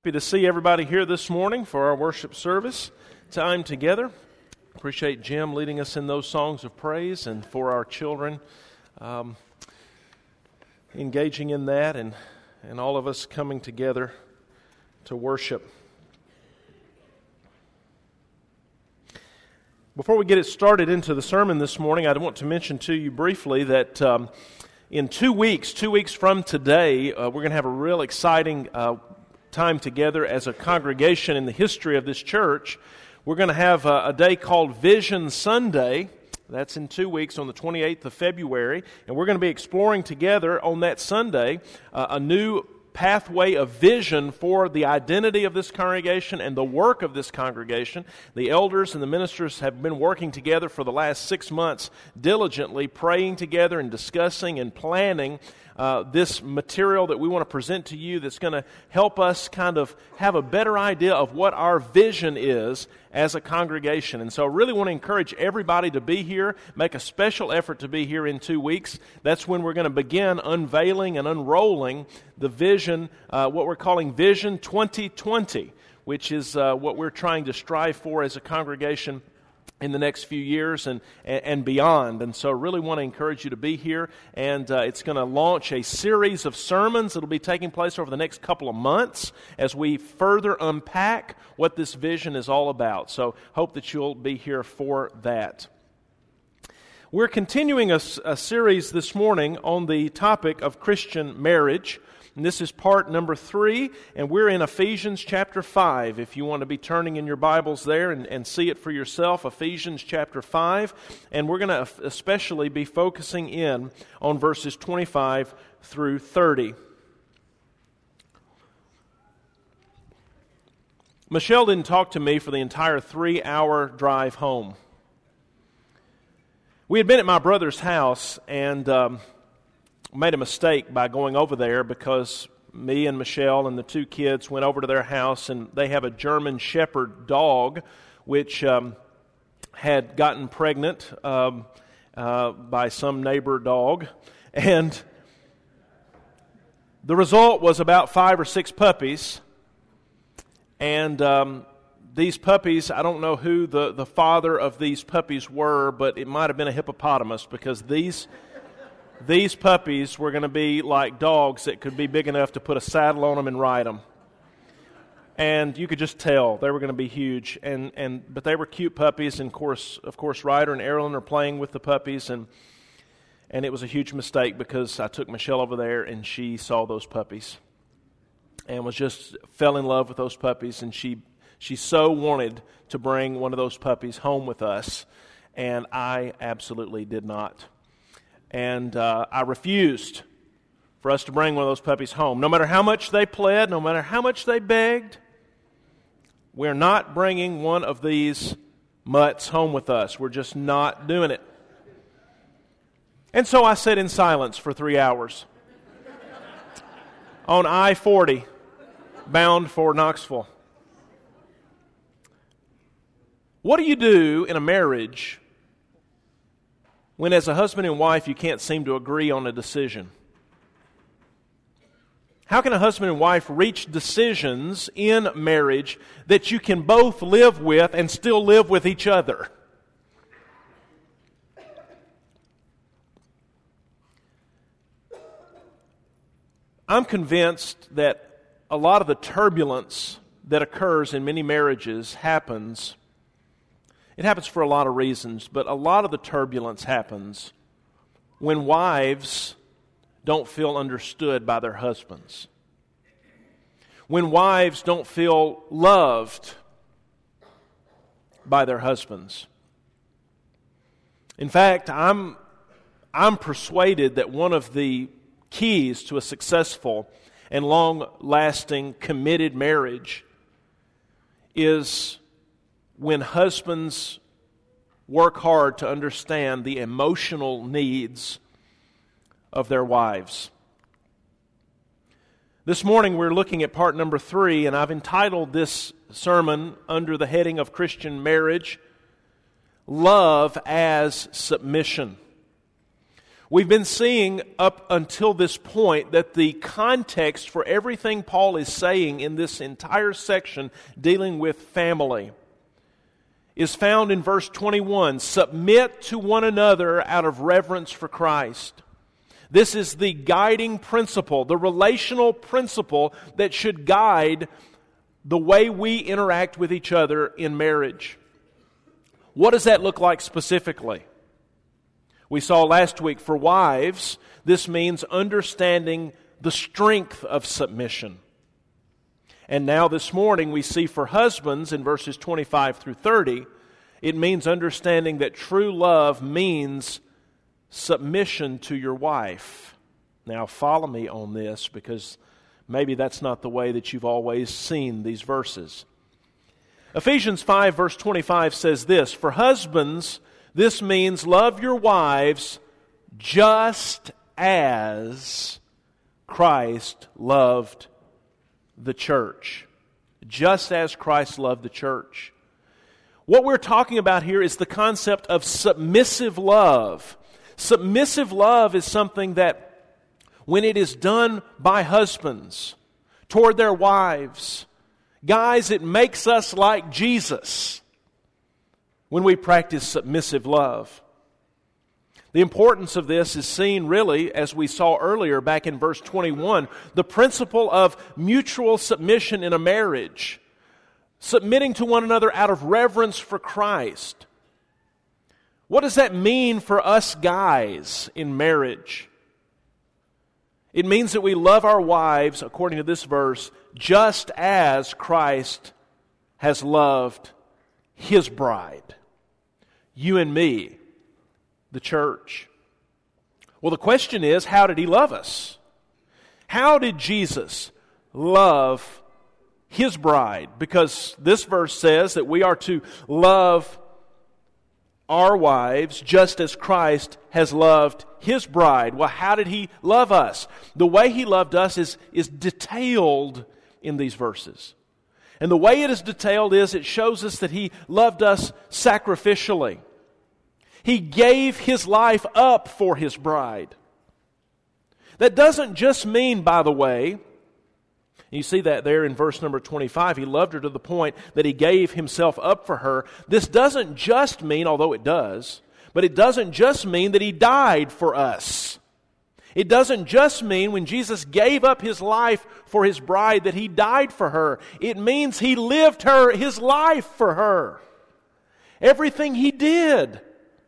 Happy to see everybody here this morning for our worship service time together. Appreciate Jim leading us in those songs of praise, and for our children engaging in that, and all of us coming together to worship. Before we get it started into the sermon this morning, I want to mention to you briefly that in 2 weeks from today, we're going to have a real exciting time together as a congregation in the history of this church. We're going to have a day called Vision Sunday. That's in 2 weeks on the 28th of February. And we're going to be exploring together on that Sunday a new pathway of vision for the identity of this congregation and the work of this congregation. The elders and the ministers have been working together for the last 6 months, diligently praying together and discussing and planning this material that we want to present to you that's going to help us kind of have a better idea of what our vision is as a congregation. And so I really want to encourage everybody to be here, make a special effort to be here in 2 weeks. That's when we're going to begin unveiling and unrolling the vision, what we're calling Vision 2020, which is what we're trying to strive for as a congregation in the next few years and beyond. And so I really want to encourage you to be here, and it's going to launch a series of sermons that will be taking place over the next couple of months as we further unpack what this vision is all about. So hope that you'll be here for that. We're continuing a series this morning on the topic of Christian marriage. And this is part number 3, and we're in Ephesians chapter 5. If you want to be turning in your Bibles there and see it for yourself, Ephesians chapter 5. And we're going to especially be focusing in on verses 25 through 30. Michelle didn't talk to me for the entire 3-hour drive home. We had been at my brother's house and made a mistake by going over there because me and Michelle and the 2 kids went over to their house, and they have a German Shepherd dog which had gotten pregnant by some neighbor dog, and the result was about 5 or 6 puppies. And these puppies, I don't know who the father of these puppies were, but it might have been a hippopotamus, because these puppies were going to be like dogs that could be big enough to put a saddle on them and ride them. And you could just tell they were going to be huge. But they were cute puppies, and of course, Ryder and Erilyn are playing with the puppies, and it was a huge mistake because I took Michelle over there and she saw those puppies and fell in love with those puppies, and she so wanted to bring one of those puppies home with us, and I absolutely did not. And I refused for us to bring one of those puppies home. No matter how much they pled, no matter how much they begged, we're not bringing one of these mutts home with us. We're just not doing it. And so I sat in silence for 3 hours on I-40, bound for Knoxville. What do you do in a marriage when, as a husband and wife, you can't seem to agree on a decision? How can a husband and wife reach decisions in marriage that you can both live with and still live with each other? I'm convinced that a lot of the turbulence that occurs in many marriages happens. It happens for a lot of reasons, but a lot of the turbulence happens when wives don't feel understood by their husbands. When wives don't feel loved by their husbands. In fact, I'm persuaded that one of the keys to a successful and long-lasting, committed marriage is when husbands work hard to understand the emotional needs of their wives. This morning we're looking at part number 3, and I've entitled this sermon under the heading of Christian marriage, Love as Submission. We've been seeing up until this point that the context for everything Paul is saying in this entire section dealing with family is found in verse 21. Submit to one another out of reverence for Christ. This is the guiding principle, the relational principle that should guide the way we interact with each other in marriage. What does that look like specifically? We saw last week for wives, this means understanding the strength of submission. And now this morning we see for husbands in verses 25 through 30, it means understanding that true love means submission to your wife. Now follow me on this, because maybe that's not the way that you've always seen these verses. Ephesians 5 verse 25 says this, for husbands, this means love your wives just as Christ loved the church. Just as Christ loved the church. What we're talking about here is the concept of submissive love. Submissive love is something that, when it is done by husbands toward their wives, guys, it makes us like Jesus when we practice submissive love. The importance of this is seen really, as we saw earlier back in verse 21, the principle of mutual submission in a marriage. Submitting to one another out of reverence for Christ. What does that mean for us guys in marriage? It means that we love our wives, according to this verse, just as Christ has loved His bride. You and me, the church. Well, the question is, how did He love us? How did Jesus love His bride? Because this verse says that we are to love our wives just as Christ has loved His bride. Well, how did He love us? The way He loved us is detailed in these verses. And the way it is detailed is it shows us that He loved us sacrificially. He gave His life up for His bride. That doesn't just mean, by the way, you see that there in verse number 25, He loved her to the point that He gave Himself up for her. This doesn't just mean, although it does, but it doesn't just mean that He died for us. It doesn't just mean when Jesus gave up His life for His bride that He died for her. It means He lived His life for her. Everything He did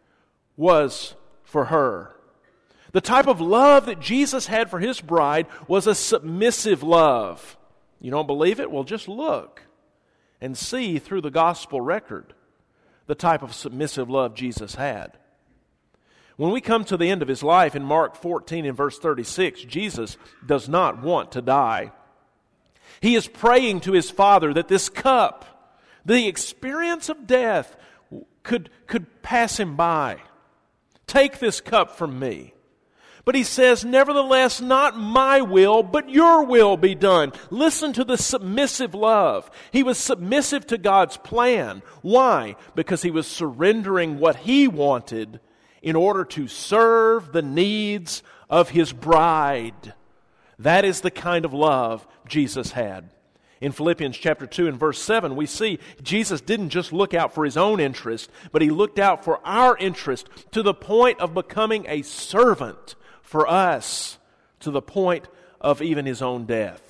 was for her. The type of love that Jesus had for His bride was a submissive love. You don't believe it? Well, just look and see through the gospel record the type of submissive love Jesus had. When we come to the end of His life in Mark 14 and verse 36, Jesus does not want to die. He is praying to His Father that this cup, the experience of death, could pass Him by. Take this cup from me. But He says, nevertheless, not my will, but your will be done. Listen to the submissive love. He was submissive to God's plan. Why? Because He was surrendering what He wanted in order to serve the needs of His bride. That is the kind of love Jesus had. In Philippians chapter 2 and verse 7, we see Jesus didn't just look out for His own interest, but He looked out for our interest to the point of becoming a servant for us, to the point of even His own death.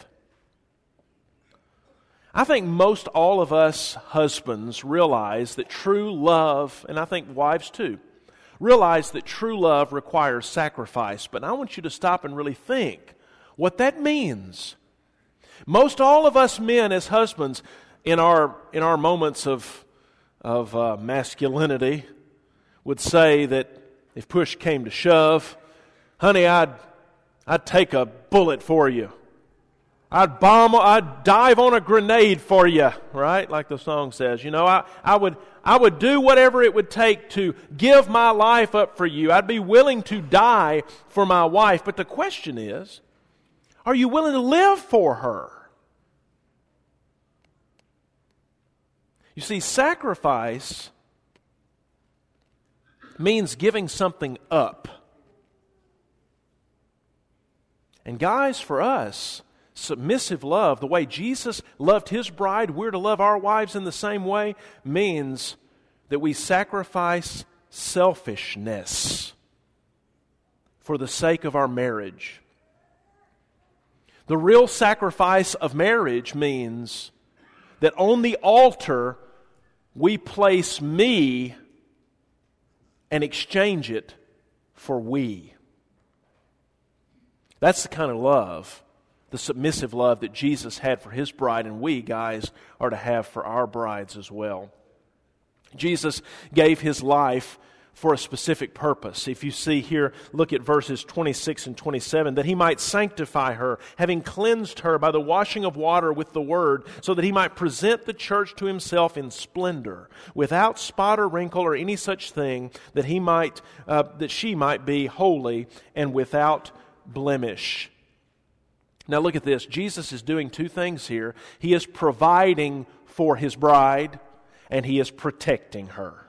I think most all of us husbands realize that true love, and I think wives too, realize that true love requires sacrifice. But I want you to stop and really think what that means. Most all of us men as husbands, in our moments of masculinity, would say that if push came to shove, honey, I'd take a bullet for you. I'd dive on a grenade for you, right? Like the song says. You know, I would do whatever it would take to give my life up for you. I'd be willing to die for my wife. But the question is, are you willing to live for her? You see, sacrifice means giving something up. And guys, for us, submissive love, the way Jesus loved His bride, we're to love our wives in the same way, means that we sacrifice selfishness for the sake of our marriage. The real sacrifice of marriage means that on the altar we place me and exchange it for we. That's the kind of love, the submissive love that Jesus had for His bride, and we, guys, are to have for our brides as well. Jesus gave His life for a specific purpose. If you see here, look at verses 26 and 27, that He might sanctify her, having cleansed her by the washing of water with the Word, so that He might present the church to Himself in splendor, without spot or wrinkle or any such thing, that she might be holy and without blemish. Now look at this. Jesus is doing two things here. He is providing for His bride, and He is protecting her.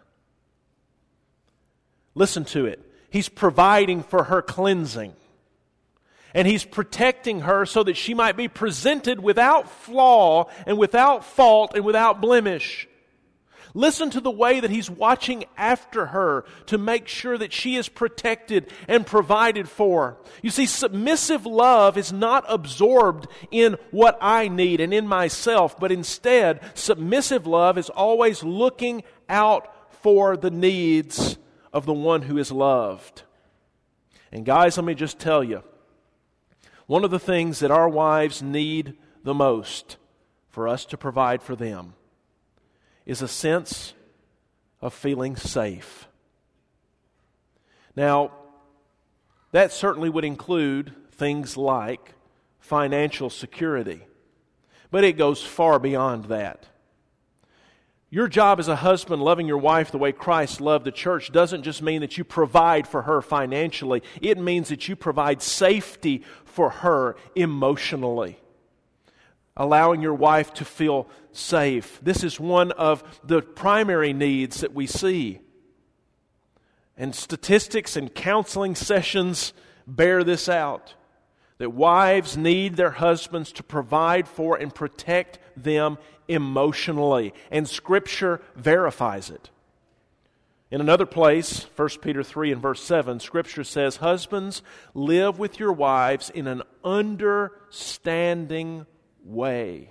Listen to it. He's providing for her cleansing. And He's protecting her so that she might be presented without flaw and without fault and without blemish. Listen to the way that He's watching after her to make sure that she is protected and provided for. You see, submissive love is not absorbed in what I need and in myself, but instead, submissive love is always looking out for the needs of the one who is loved. And guys, let me just tell you, one of the things that our wives need the most for us to provide for them is a sense of feeling safe. Now, that certainly would include things like financial security, but it goes far beyond that. Your job as a husband, loving your wife the way Christ loved the church, doesn't just mean that you provide for her financially. It means that you provide safety for her emotionally, allowing your wife to feel safe. This is one of the primary needs that we see. And statistics and counseling sessions bear this out, that wives need their husbands to provide for and protect them emotionally. And Scripture verifies it. In another place, 1 Peter 3 and verse 7, Scripture says, "Husbands, live with your wives in an understanding way,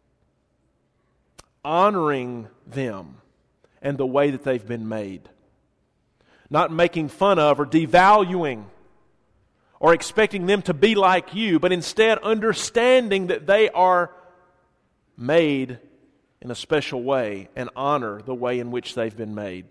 honoring them and the way that they've been made. Not making fun of or devaluing or expecting them to be like you, but instead understanding that they are made in a special way and honor the way in which they've been made."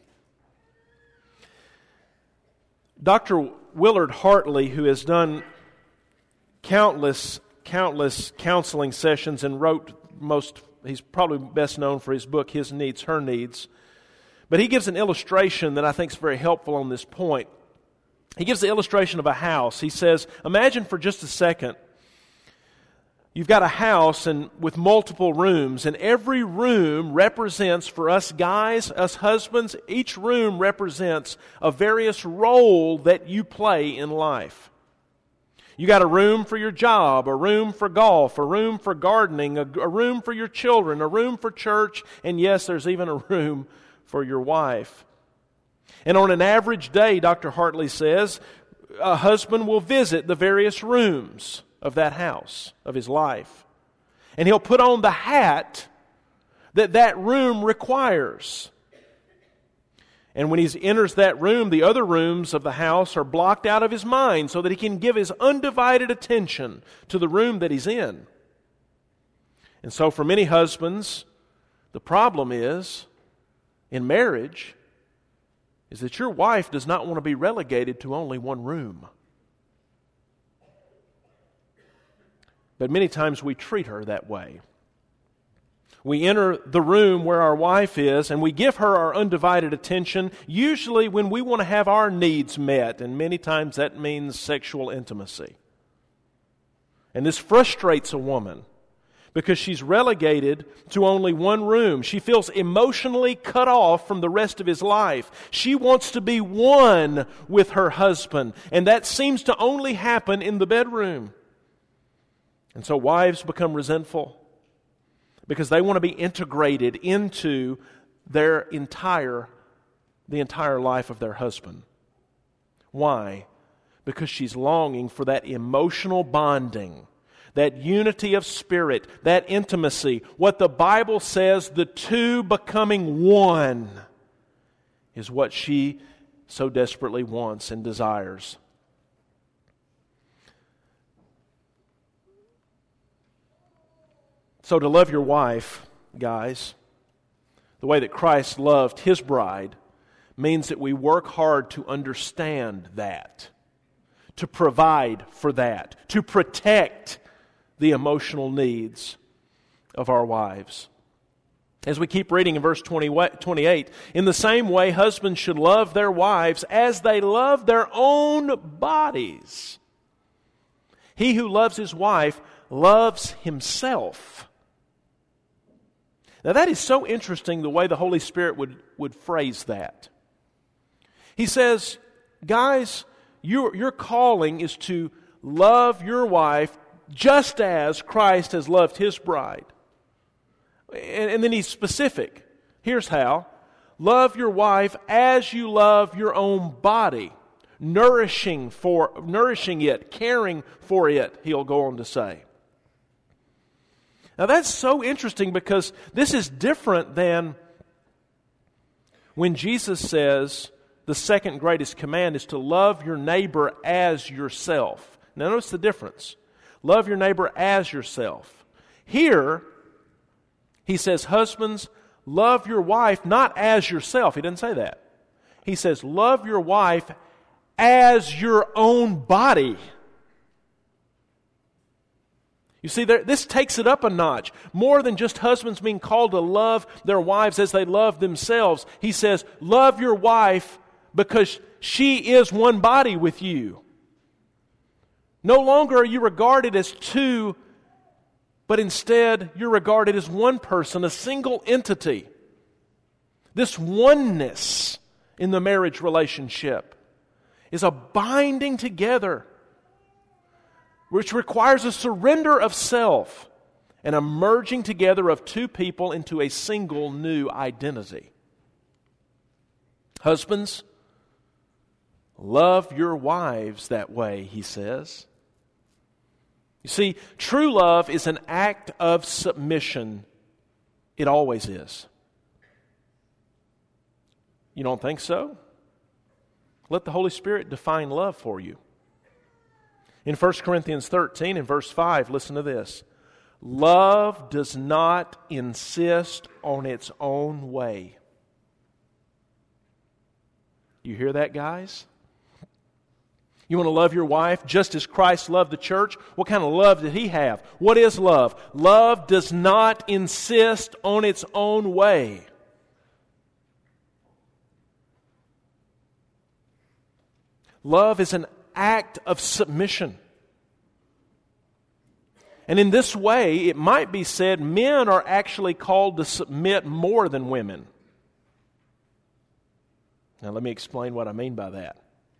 Dr. Willard Hartley, who has done countless counseling sessions and he's probably best known for his book, His Needs, Her Needs. But he gives an illustration that I think is very helpful on this point. He gives the illustration of a house. He says, imagine for just a second, you've got a house with multiple rooms, and every room represents, for us guys, us husbands, each room represents a various role that you play in life. You got a room for your job, a room for golf, a room for gardening, a room for your children, a room for church, and yes, there's even a room for your wife. And on an average day, Dr. Hartley says, a husband will visit the various rooms of that house, of his life. And he'll put on the hat that room requires. And when he enters that room, the other rooms of the house are blocked out of his mind so that he can give his undivided attention to the room that he's in. And so for many husbands, the problem is, in marriage, is that your wife does not want to be relegated to only one room. But many times we treat her that way. We enter the room where our wife is and we give her our undivided attention, usually when we want to have our needs met, and many times that means sexual intimacy. And this frustrates a woman because she's relegated to only one room. She feels emotionally cut off from the rest of his life. She wants to be one with her husband, and that seems to only happen in the bedroom. And so wives become resentful because they want to be integrated into the entire life of their husband. Why? Because she's longing for that emotional bonding, that unity of spirit, that intimacy. What the Bible says, the two becoming one, is what she so desperately wants and desires. So to love your wife, guys, the way that Christ loved His bride, means that we work hard to understand that, to provide for that, to protect the emotional needs of our wives. As we keep reading in verse 28, in the same way, husbands should love their wives as they love their own bodies. He who loves his wife loves himself. Now that is so interesting, the way the Holy Spirit would phrase that. He says, guys, your calling is to love your wife just as Christ has loved His bride. And then He's specific. Here's how. Love your wife as you love your own body, nourishing it, caring for it, He'll go on to say. Now that's so interesting because this is different than when Jesus says the second greatest command is to love your neighbor as yourself. Now notice the difference. Love your neighbor as yourself. Here, He says, husbands, love your wife not as yourself. He doesn't say that. He says, love your wife as your own body. You see, this takes it up a notch. More than just husbands being called to love their wives as they love themselves. He says, love your wife because she is one body with you. No longer are you regarded as two, but instead you're regarded as one person, a single entity. This oneness in the marriage relationship is a binding together which requires a surrender of self and a merging together of two people into a single new identity. Husbands, love your wives that way, He says. You see, true love is an act of submission. It always is. You don't think so? Let the Holy Spirit define love for you. In 1 Corinthians 13 and verse 5, listen to this. Love does not insist on its own way. You hear that, guys? You want to love your wife just as Christ loved the church? What kind of love did He have? What is love? Love does not insist on its own way. Love is an act of submission. And in this way, it might be said men are actually called to submit more than women. Now let me explain what I mean by that.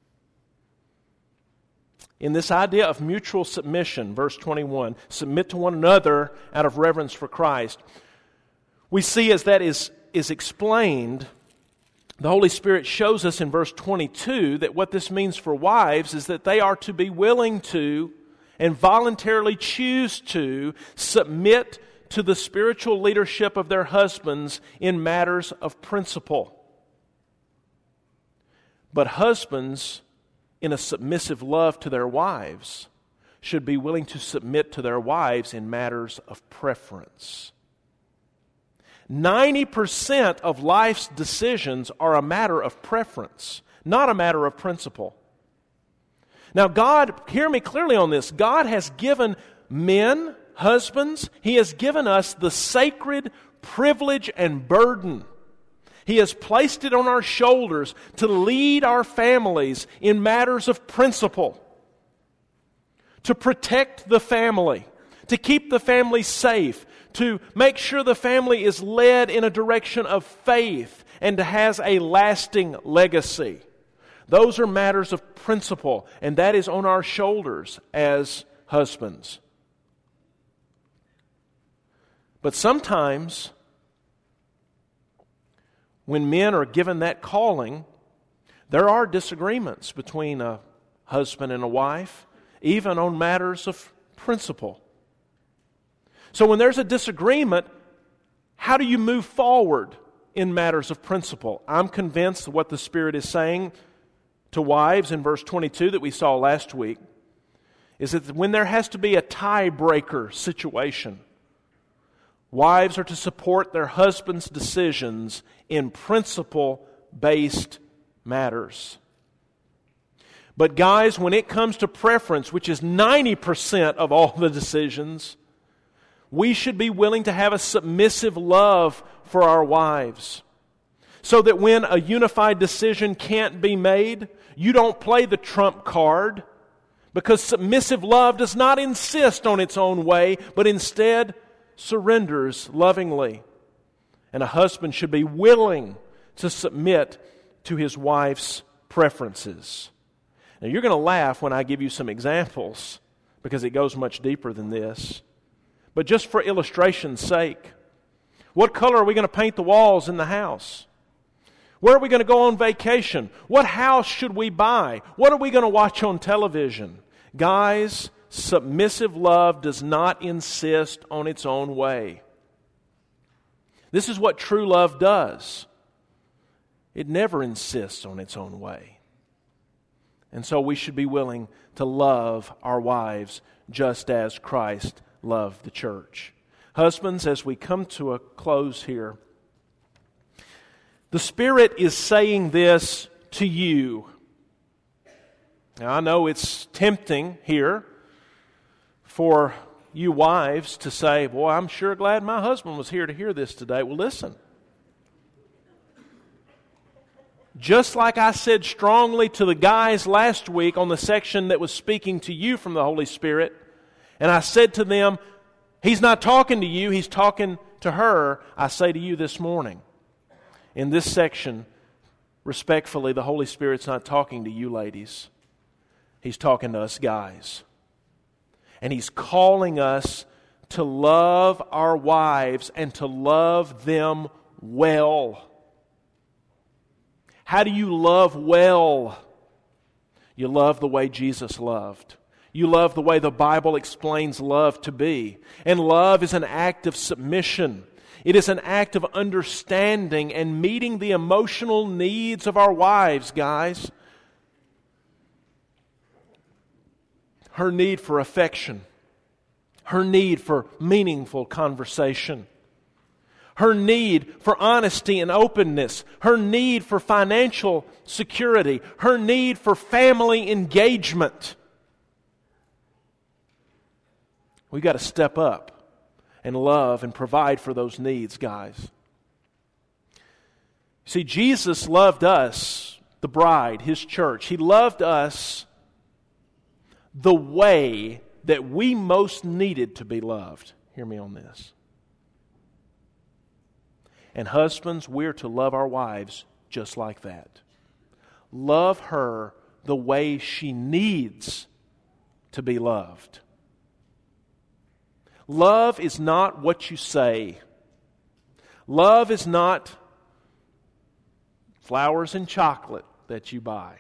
In this idea of mutual submission, verse 21, submit to one another out of reverence for Christ, we see as that is explained, the Holy Spirit shows us in verse 22 that what this means for wives is that they are to be willing to and voluntarily choose to submit to the spiritual leadership of their husbands in matters of principle. But husbands, in a submissive love to their wives, should be willing to submit to their wives in matters of preference. 90% of life's decisions are a matter of preference, not a matter of principle. Now God, hear me clearly on this, God has given men, husbands, He has given us the sacred privilege and burden. He has placed it on our shoulders to lead our families in matters of principle, to protect the family, to keep the family safe, to make sure the family is led in a direction of faith and has a lasting legacy. Those are matters of principle, and that is on our shoulders as husbands. But sometimes, when men are given that calling, there are disagreements between a husband and a wife, even on matters of principle. So when there's a disagreement, how do you move forward in matters of principle? I'm convinced that what the Spirit is saying to wives in verse 22 that we saw last week is that when there has to be a tiebreaker situation, wives are to support their husband's decisions in principle-based matters. But guys, when it comes to preference, which is 90% of all the decisions, we should be willing to have a submissive love for our wives. So that when a unified decision can't be made, you don't play the trump card, because submissive love does not insist on its own way, but instead surrenders lovingly. And a husband should be willing to submit to his wife's preferences. Now you're going to laugh when I give you some examples, because it goes much deeper than this. But just for illustration's sake, what color are we going to paint the walls in the house? Where are we going to go on vacation? What house should we buy? What are we going to watch on television? Guys, submissive love does not insist on its own way. This is what true love does. It never insists on its own way. And so we should be willing to love our wives just as Christ loved the church. Husbands, as we come to a close here, the Spirit is saying this to you. Now, I know it's tempting here for you wives to say, boy, I'm sure glad my husband was here to hear this today. Well, listen. Just like I said strongly to the guys last week on the section that was speaking to you from the Holy Spirit, and I said to them, He's not talking to you, He's talking to her, I say to you this morning. In this section, respectfully, the Holy Spirit's not talking to you ladies. He's talking to us guys. And He's calling us to love our wives and to love them well. How do you love well? You love the way Jesus loved. You love the way the Bible explains love to be. And love is an act of submission. It is an act of understanding and meeting the emotional needs of our wives, guys. Her need for affection. Her need for meaningful conversation. Her need for honesty and openness. Her need for financial security. Her need for family engagement. We've got to step up and love and provide for those needs, guys. See, Jesus loved us, the bride, His church. He loved us the way that we most needed to be loved. Hear me on this. And husbands, we're to love our wives just like that. Love her the way she needs to be loved. Love is not what you say. Love is not flowers and chocolate that you buy.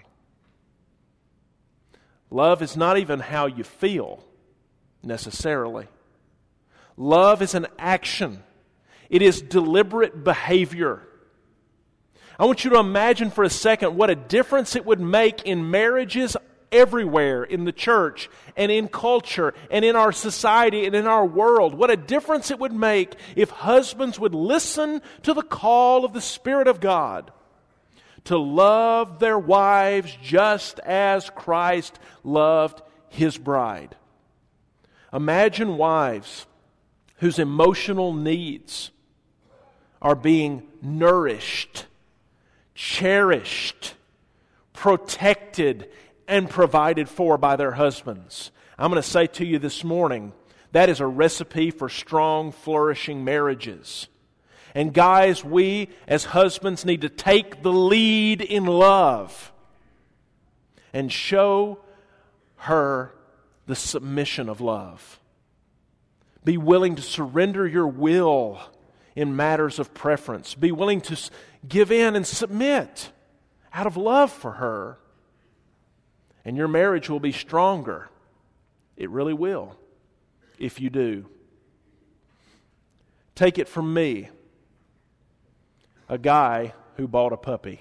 Love is not even how you feel, necessarily. Love is an action. It is deliberate behavior. I want you to imagine for a second what a difference it would make in marriages everywhere in the church and in culture and in our society and in our world. What a difference it would make if husbands would listen to the call of the Spirit of God to love their wives just as Christ loved His bride. Imagine wives whose emotional needs are being nourished, cherished, protected, and provided for by their husbands. I'm going to say to you this morning, that is a recipe for strong, flourishing marriages. And guys, we as husbands need to take the lead in love and show her the submission of love. Be willing to surrender your will in matters of preference. Be willing to give in and submit out of love for her. And your marriage will be stronger. It really will, if you do. Take it from me, a guy who bought a puppy.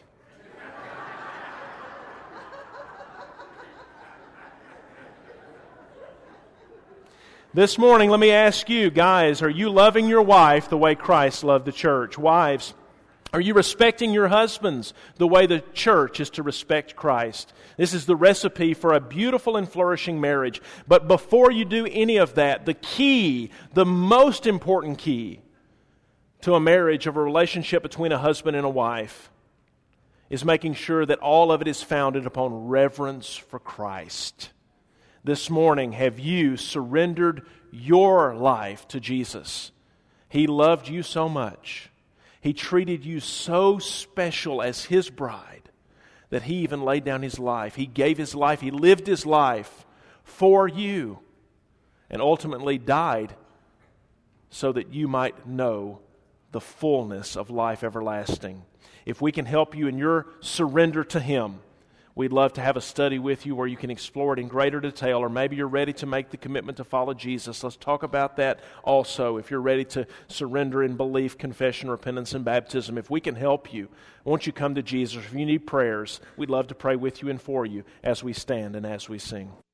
This morning, let me ask you, guys, are you loving your wife the way Christ loved the church? Wives, are you respecting your husbands the way the church is to respect Christ? This is the recipe for a beautiful and flourishing marriage. But before you do any of that, the key, the most important key to a marriage, of a relationship between a husband and a wife, is making sure that all of it is founded upon reverence for Christ. This morning, have you surrendered your life to Jesus? He loved you so much. He treated you so special as His bride that He even laid down His life. He gave His life. He lived His life for you and ultimately died so that you might know the fullness of life everlasting. If we can help you in your surrender to Him, we'd love to have a study with you where you can explore it in greater detail, or maybe you're ready to make the commitment to follow Jesus. Let's talk about that also. If you're ready to surrender in belief, confession, repentance, and baptism, if we can help you, won't you come to Jesus? If you need prayers, we'd love to pray with you and for you as we stand and as we sing.